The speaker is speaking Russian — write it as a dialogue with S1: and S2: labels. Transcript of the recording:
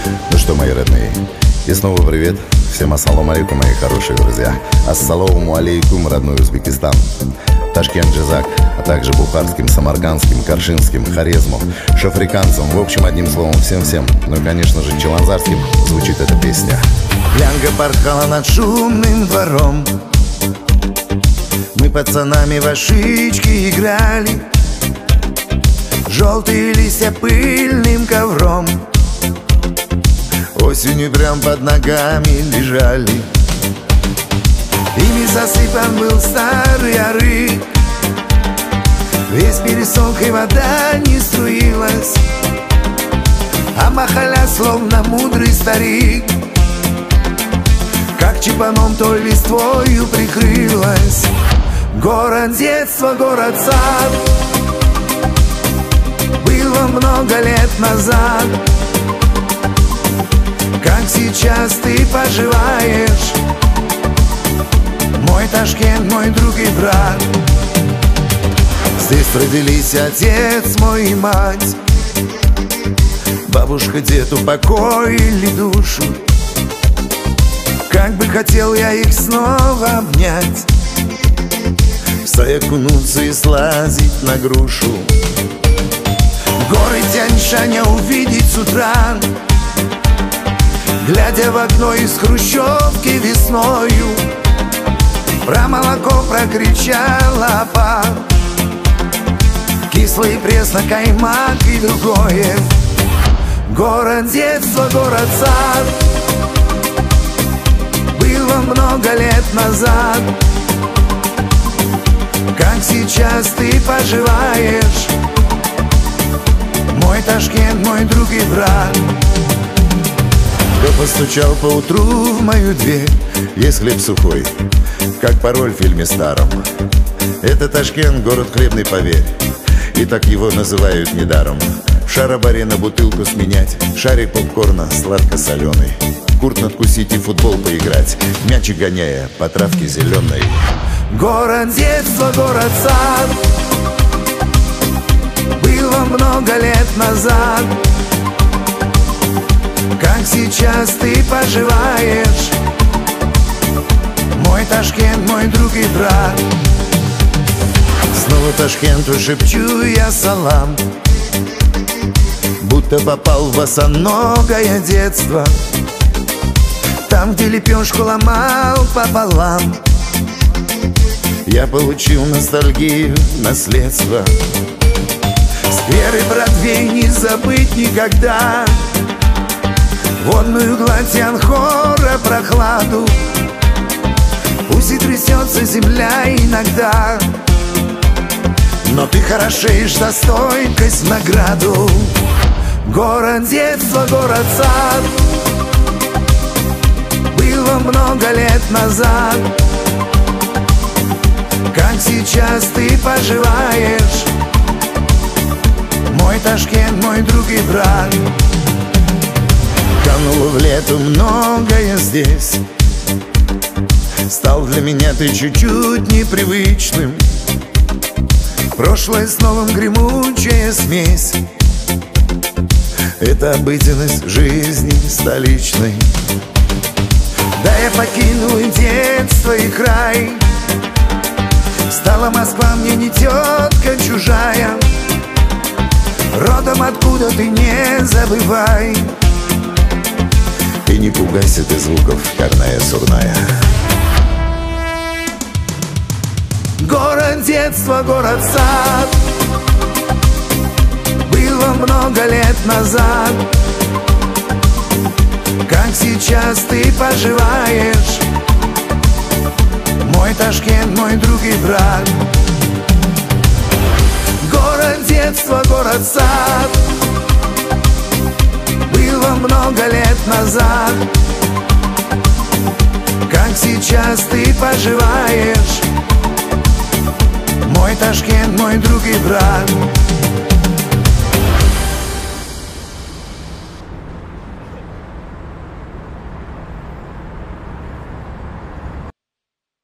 S1: Ну что, мои родные, и снова привет. Всем ассаламу алейкум, мои хорошие друзья. Ассаламу алейкум, родной Узбекистан. Ташкент, Джизак, а также бухарским, самаркандским, каршинским, хорезму, шафриканцам. В общем, одним словом, всем-всем. Ну и, конечно же, челанзарским звучит эта песня.
S2: Лянга порхала над шумным двором. Мы пацанами в ошибки играли. Желтые листья пыльным ковром осенью прям под ногами лежали. Ими засыпан был старый арык. Весь пересох и вода не струилась, а махаля словно мудрый старик, как чепаном той листвою прикрылась. Город детства, город-сад, было много лет назад. Как сейчас ты поживаешь, мой Ташкент, мой друг и брат? Здесь родились отец мой и мать, бабушка, дед упокоили душу. Как бы хотел я их снова обнять, в сай окунуться и слазить на грушу. Горы Тянь-Шаня увидеть с утра, глядя в окно из хрущевки весною. Про молоко прокричала пап, кислый пресно, каймак и другое. Город детства, город-сад, было много лет назад. Как сейчас ты поживаешь, мой Ташкент, мой друг и брат? Кто постучал поутру в мою дверь? Есть хлеб сухой, как пароль в фильме старом. Это Ташкент, город хлебный, поверь, и так его называют недаром. В шаробаре на бутылку сменять, шарик попкорна сладко-соленый, курт надкусить и в футбол поиграть, мячик гоняя по травке зеленой. Город детства, город-сад, было много лет назад. Как сейчас ты поживаешь, мой Ташкент, мой друг и брат? Снова Ташкенту шепчу я салам, будто попал в босоногое детство, там, где лепешку ломал пополам. Я получил ностальгию, наследство. Скверы Бродвей не забыть никогда, водную гладь Янхора, прохладу. Пусть и трясется земля иногда, но ты хорошеешь за стойкость в награду. Город детства, город-сад, было много лет назад. Как сейчас ты поживаешь, мой Ташкент, мой друг и брат? Кануло в лету многое здесь, стал для меня ты чуть-чуть непривычным. Прошлое с новым гремучая смесь, это обыденность жизни столичной. Да, я покинул и детство, и край, стала Москва мне не тетка чужая. Родом откуда ты, не забывай, и не пугайся ты звуков, карная сурная. Город детства, город-сад, было много лет назад. Как сейчас ты поживаешь, мой Ташкент, мой друг и брат? Город детства, город-сад, было много лет назад. Как сейчас ты поживаешь, мой Ташкент, мой друг и брат?